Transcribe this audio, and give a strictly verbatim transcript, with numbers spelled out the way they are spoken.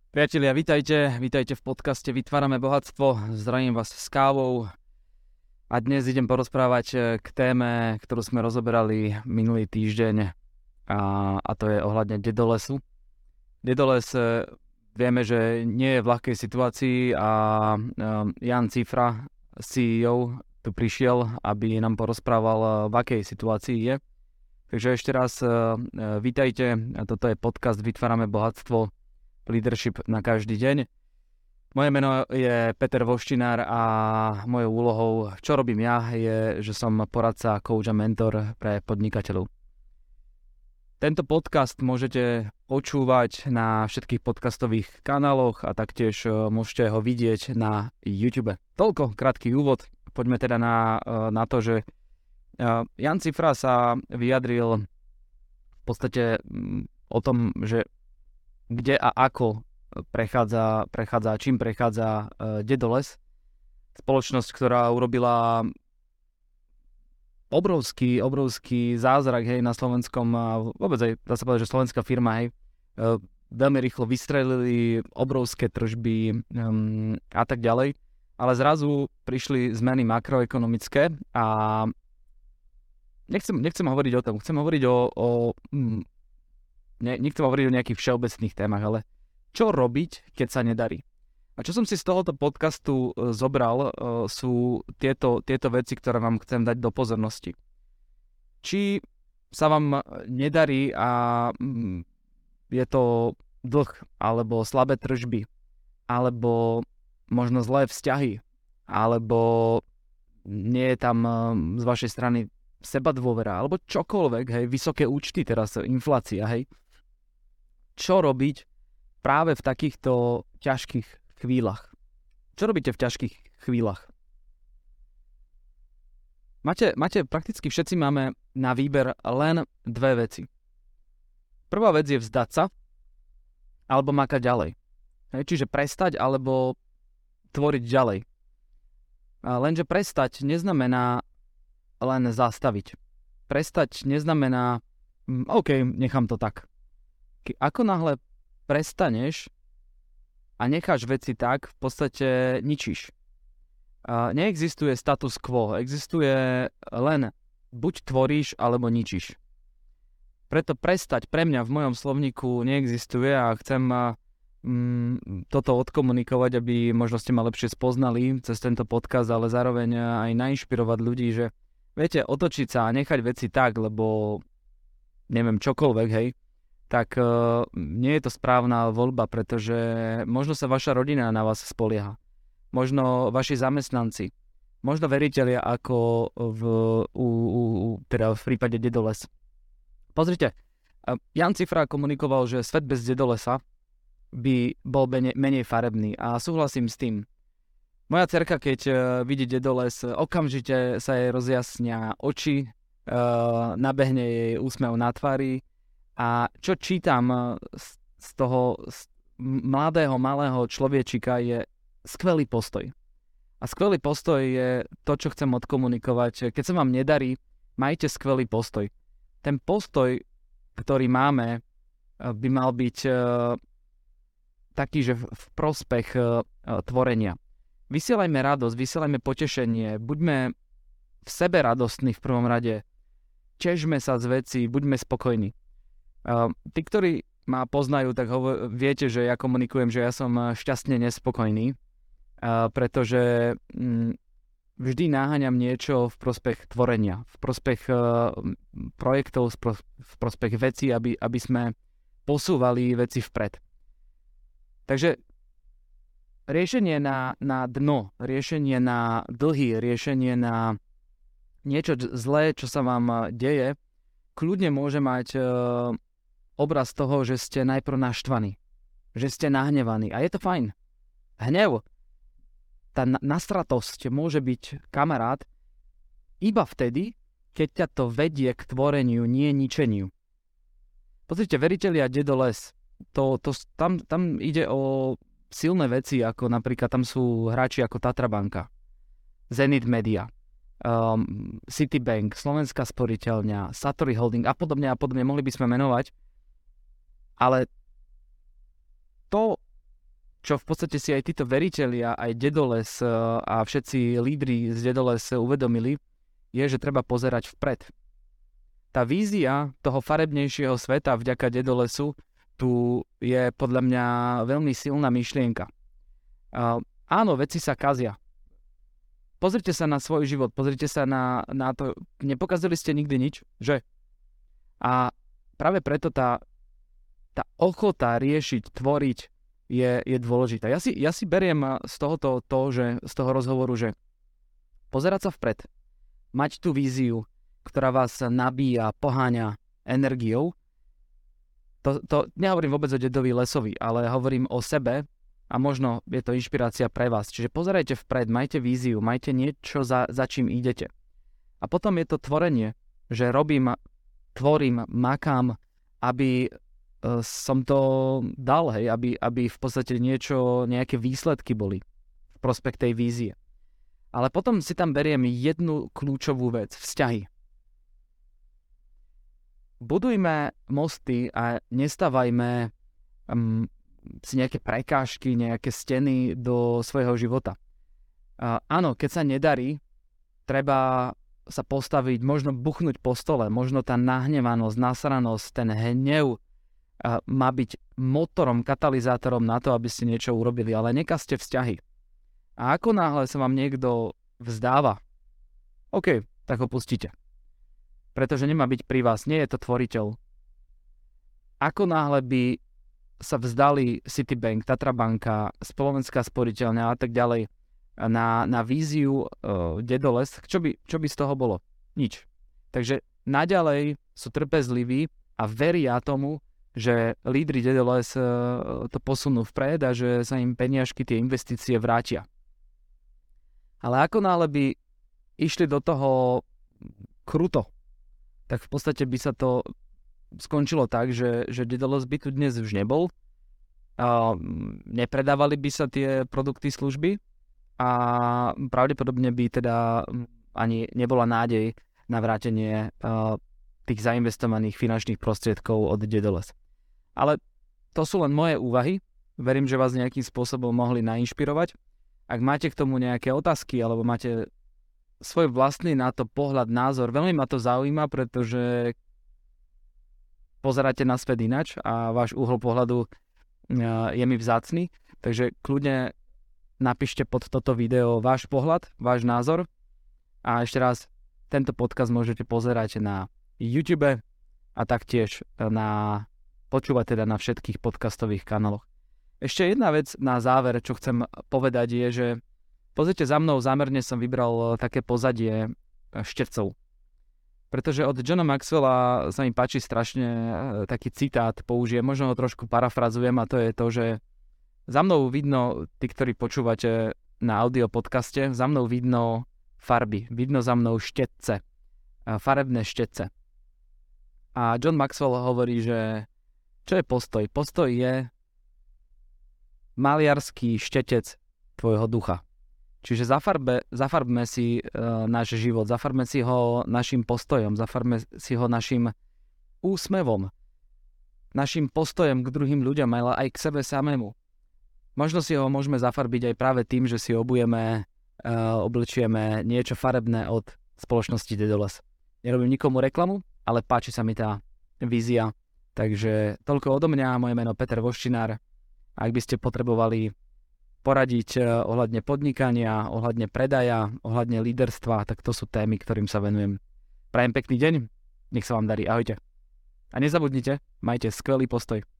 Priatelia, vítajte, vítajte v podcaste Vytvárame bohatstvo. Zdravím vás s kávou a dnes idem porozprávať k téme, ktorú sme rozoberali minulý týždeň a, a to je ohľadne dedolesu. Dedoles vieme, že nie je v ľahkej situácii a Jan Cifra, sí í ó, tu prišiel, aby nám porozprával, v akej situácii je. Takže ešte raz vítajte, toto je podcast Vytvárame bohatstvo, leadership na každý deň. Moje meno je Peter Voštinár a mojou úlohou, čo robím ja, je, že som poradca, coach a mentor pre podnikateľov. Tento podcast môžete počúvať na všetkých podcastových kanáloch a taktiež môžete ho vidieť na YouTube. Toľko krátky úvod. Poďme teda na, na to, že Jan Cifra sa vyjadril v podstate o tom, že kde a ako prechádza, prechádza čím prechádza uh, Dedoles. Spoločnosť, ktorá urobila obrovský, obrovský zázrak, hej, na slovenskom, uh, vôbec aj, dá sa povedať, že slovenská firma, hej, uh, veľmi rýchlo vystrelili obrovské tržby um, a tak ďalej, ale zrazu prišli zmeny makroekonomické a nechcem, nechcem hovoriť o tom, chcem hovoriť o, o um, Ne, nechcem hovoriť o nejakých všeobecných témach, ale čo robiť, keď sa nedarí? A čo som si z tohoto podcastu e, zobral, e, sú tieto, tieto veci, ktoré vám chcem dať do pozornosti. Či sa vám nedarí a mm, je to dlh, alebo slabé tržby, alebo možno zlé vzťahy, alebo nie je tam e, z vašej strany sebadôvera, alebo čokoľvek, hej, vysoké účty teraz, inflácia, hej. Čo robiť práve v takýchto ťažkých chvíľach? Čo robíte v ťažkých chvíľach? Máte, máte, prakticky všetci máme na výber len dve veci. Prvá vec je vzdať sa, alebo makať ďalej. Hej, čiže prestať, alebo tvoriť ďalej. A lenže prestať neznamená len zastaviť. Prestať neznamená, OK, nechám to tak. Ako náhle prestaneš a necháš veci tak, v podstate ničíš. Neexistuje status quo, existuje len buď tvoríš, alebo ničíš. Preto prestať pre mňa v mojom slovníku neexistuje a chcem mm, toto odkomunikovať, aby možno ste ma lepšie spoznali cez tento podcast, ale zároveň aj nainšpirovať ľudí, že viete, otočiť sa a nechať veci tak, lebo neviem, čokoľvek, hej, tak uh, nie je to správna voľba, pretože možno sa vaša rodina na vás spolieha. Možno vaši zamestnanci. Možno veritelia ako v, u, u, teda v prípade Dedoles. Pozrite, uh, Jan Cifra komunikoval, že svet bez Dedolesa by bol menej, menej farebný a súhlasím s tým. Moja dcerka, keď uh, vidí Dedoles, okamžite sa jej rozjasnia oči, uh, nabehne jej úsmev na tvári. A čo čítam z, z toho z mladého, malého človečika je skvelý postoj. A skvelý postoj je to, čo chcem odkomunikovať. Keď sa vám nedarí, majte skvelý postoj. Ten postoj, ktorý máme, by mal byť uh, taký, že v, v prospech uh, tvorenia. Vysielajme radosť, vysielajme potešenie, buďme v sebe radostní v prvom rade. Težme sa z vecí, buďme spokojní. Uh, tí, ktorí ma poznajú, tak hovo- viete, že ja komunikujem, že ja som šťastne nespokojný, uh, pretože mm, vždy náhaňam niečo v prospech tvorenia, v prospech uh, projektov, v prospech vecí, aby, aby sme posúvali veci vpred. Takže riešenie na, na dno, riešenie na dlhy, riešenie na niečo zlé, čo sa vám deje, kľudne môže mať uh, obraz toho, že ste najprv naštvaní, že ste nahnevaní. A je to fajn. Hnev, tá nastratosť môže byť kamarát iba vtedy, keď ťa to vedie k tvoreniu, nie ničeniu. Pozrite, veritelia Dedoles, to, to, tam, tam ide o silné veci, ako napríklad tam sú hráči ako Tatra banka, Zenit Media, um, Citibank, Slovenská sporiteľňa, Satori Holding a podobne a podobne, mohli by sme menovať. Ale to, čo v podstate si aj títo veritelia, aj Dedoles a všetci lídri z Dedoles uvedomili, je, že treba pozerať vpred. Tá vízia toho farebnejšieho sveta vďaka Dedolesu tu je podľa mňa veľmi silná myšlienka. Uh, áno, veci sa kazia. Pozrite sa na svoj život, pozrite sa na, na to, nepokazili ste nikdy nič, že? A práve preto tá, tá ochota riešiť, tvoriť je, je dôležitá. Ja si, ja si beriem z tohoto to, že, z toho rozhovoru, že pozerať sa vpred, mať tú víziu, ktorá vás nabíja, poháňa energiou. To, to nehovorím vôbec o dedovi Lesovi, ale hovorím o sebe a možno je to inšpirácia pre vás. Čiže pozerajte vpred, majte víziu, majte niečo, za, za čím idete. A potom je to tvorenie, že robím, tvorím, makám, aby som to dal, hej, aby, aby v podstate niečo, nejaké výsledky boli v prospech tej vízie. Ale potom si tam beriem jednu kľúčovú vec, vzťahy. Budujme mosty a nestávajme um, si nejaké prekážky, nejaké steny do svojho života. Uh, áno, keď sa nedarí, treba sa postaviť, možno buchnúť po stole, možno tá nahnevanosť, nasranosť, ten hnev uh, má byť motorom, katalizátorom na to, aby ste niečo urobili, ale nekazte vzťahy. A ako náhle sa vám niekto vzdáva, OK, tak ho pustíte. Pretože nemá byť pri vás, nie je to tvoriteľ. Ako náhle by sa vzdali Citibank, Tatra banka, Slovenská sporiteľňa a tak ďalej na, na víziu uh, Dedoles, čo by, čo by z toho bolo? Nič. Takže naďalej sú trpezliví a veria tomu, že lídri Dedoles uh, to posunú vpred a že sa im peniažky, tie investície vrátia. Ale ako náhle by išli do toho kruto, tak v podstate by sa to skončilo tak, že, že Dedoles by tu dnes už nebol. A nepredávali by sa tie produkty, služby a pravdepodobne by teda ani nebola nádej na vrátenie uh, tých zainvestovaných finančných prostriedkov od Dedoles. Ale to sú len moje úvahy. Verím, že vás nejakým spôsobom mohli nainšpirovať. Ak máte k tomu nejaké otázky alebo máte svoj vlastný na to pohľad, názor. Veľmi ma to zaujíma, pretože pozeráte na svet inač a váš uhol pohľadu je mi vzácny. Takže kľudne napíšte pod toto video váš pohľad, váš názor. A ešte raz, tento podcast môžete pozerať na YouTube a taktiež na, počúvať teda na všetkých podcastových kanáloch. Ešte jedna vec na záver, čo chcem povedať je, že pozrite za mnou, zámerne som vybral také pozadie štecov. Pretože od Johna Maxwella sa mi páči strašne taký citát, použijem, možno ho trošku parafrazujem a to je to, že za mnou vidno, tí, ktorí počúvate na audio podcaste, za mnou vidno farby, vidno za mnou štetce, farebné štetce. A John Maxwell hovorí, že čo je postoj? Postoj je maliarský štetec tvojho ducha. Čiže zafarbe, zafarbme si e, náš život, zafarbme si ho našim postojom, zafarbme si ho našim úsmevom, našim postojom k druhým ľuďom, ale aj k sebe samému. Možno si ho môžeme zafarbiť aj práve tým, že si obujeme, e, obličieme niečo farebné od spoločnosti Dedoles. Nerobím nikomu reklamu, ale páči sa mi tá vízia. Takže toľko odo mňa, moje meno Peter Voščinár. Ak by ste potrebovali poradiť ohľadne podnikania, ohľadne predaja, ohľadne líderstva, tak to sú témy, ktorým sa venujem. Prajem pekný deň, nech sa vám darí, ahojte. A nezabudnite, majte skvelý postoj.